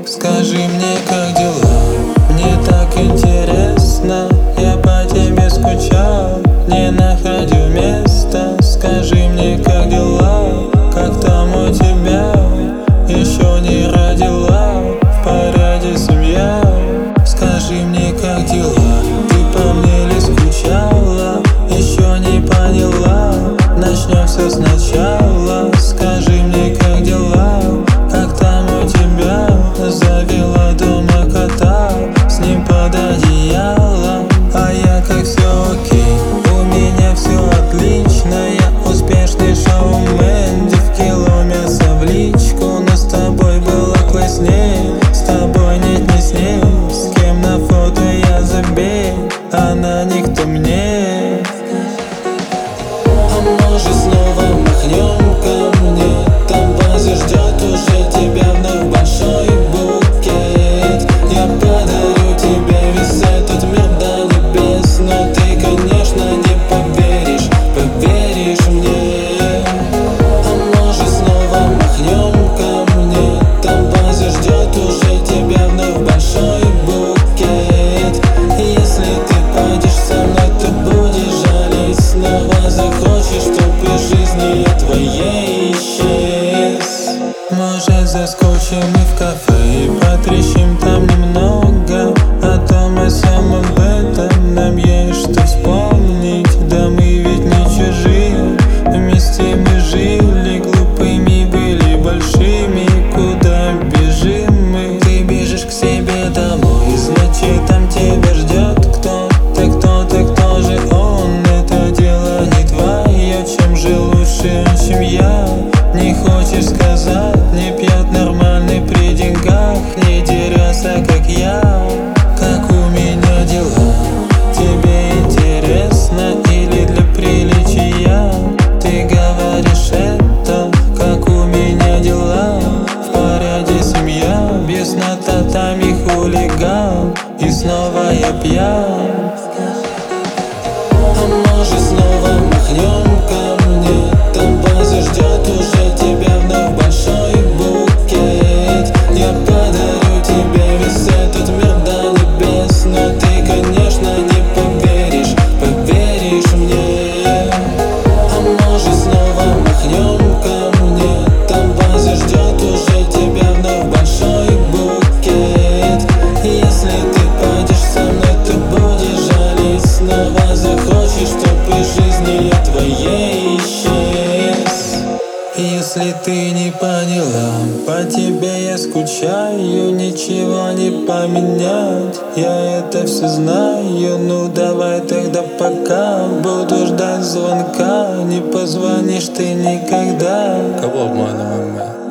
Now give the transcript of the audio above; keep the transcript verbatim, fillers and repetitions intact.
Скажи мне, как дела? Мне так интересно. Я по тебе скучал, не находил места. Скажи мне, как дела? Как там у тебя? Еще не родила, в порядке семья? Скажи мне, как дела? Ты по мне ли скучала? Еще не поняла, начнем все сначала. Скажи мне, как дела? Как там у тебя? Завела дома кота, с ним под одеялом. А я как все окей, у меня все отлично. Я успешный шоумен, девки ломятся в личку. Но с тобой было классней, с тобой нет, не с ней. С кем на фото я забей, она никто мне. А может снова махнем ко мне? Там база ждет уже тебя вновь большой букет. Я подарю тебе весь этот мир до небес. Но ты, конечно, не поверишь, поверишь мне. А может снова махнем ко мне? Там база ждет уже тебя вновь большой букет. Если ты пойдешь со мной, то будешь жалеть. Снова захочешь, чтоб из жизни я твоей исчез. Может, заскочим и в кафе и потрещим там немного о том и сам об этом. Нам есть что вспомнить, да мы ведь не чужие. Вместе мы жили, глупыми были большими. Куда бежим мы? Ты бежишь к себе домой, значит там тебя ждет кто? Ты кто, ты кто же он? Это дело не твое, чем же лучше он, чем я? Не хочешь сказать, не пьет нормальный при деньгах, не дерется, как я. Как у меня дела? Тебе интересно или для приличия? Ты говоришь это, как у меня дела? В порядке семья, без на татами хулиган. И снова я пьян. А может снова махнем ко мне? Там база ждет уже тебя вновь большой букет. Я подарю тебе весь этот мир до небес. Но ты, конечно, не поверишь, поверишь мне. А может снова махнем ко мне? Там база ждет уже тебя вновь большой букет. Если ты пойдешь со мной, то будешь жалеть. Снова захочешь, чтоб из жизни я твоей исчез. Если ты не поняла, по тебе я скучаю. Ничего не поменять, я это все знаю. Ну давай тогда пока, буду ждать звонка. Не позвонишь ты никогда. Кого обманываем мы?